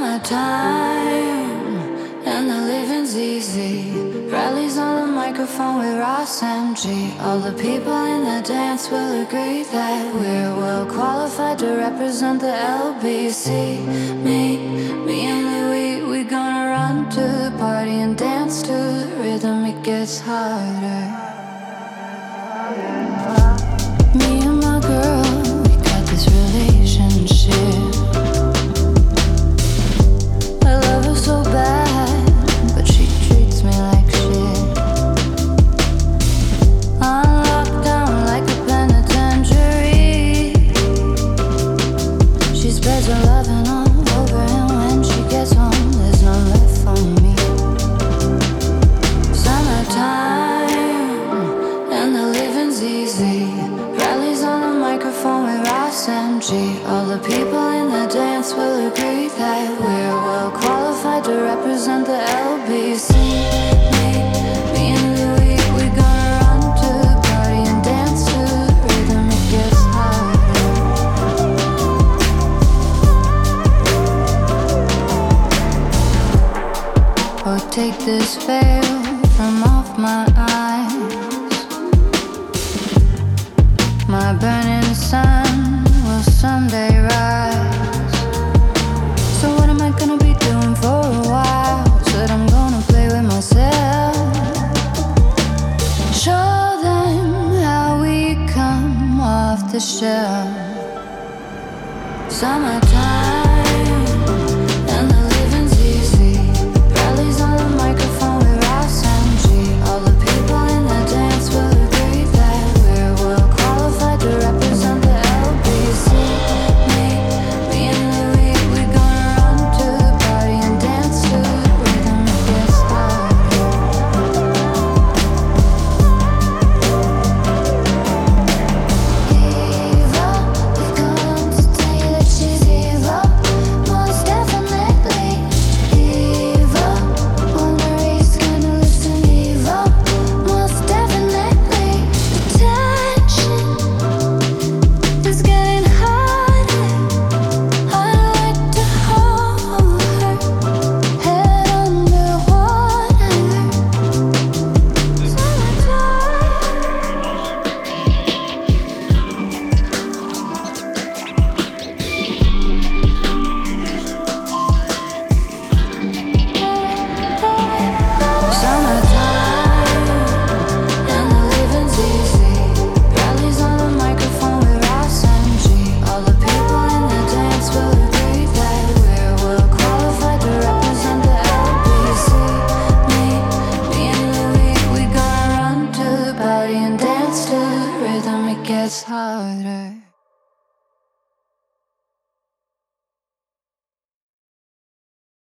Summertime, and the living's easy. Rallies on the microphone with Ross MG. All the people in the dance will agree that we're well qualified to represent the LBC. Me and Louis, we gonna run to the party and dance to the rhythm. It gets harder. Me and my girl, we got this relationship. I love her so bad, but she treats me like shit. I'm locked down like a penitentiary. She spreads her loving all over, and when she gets home, there's none left for me. Summertime, and the living's easy. Rallies on the microphone with Ross MG. All the people in the dance will agree that we're well qualified to represent the LBC. Me and Louis, we gonna run to the party and dance to the rhythm. It gets harder. Oh, take this veil from off my eyes. My burning sun will someday rise. So what am I gonna be doing for a while? Said I'm gonna play with myself. Show them how we come off the shelf. Summertime, and the living's easy. Rallies on the microphone with Ross MG. All the people in the dance will agree that we're well qualified to represent the LBC. Me and Louis, we gonna run to the party and dance to the rhythm. It gets harder. Evil, we come to tell you that she's evil, most definitely evil. Wondering scandalous and evil, most definitely. The tension is getting harder. I'd like to hold her head under water. Summertime, and the living's easy. Rallies on the microphone with Ross MG. All the people in the dance will agree that we're well qualified to represent the LBC. Me and Louis, we gonna run to the party and dance to the rhythm. It gets harder.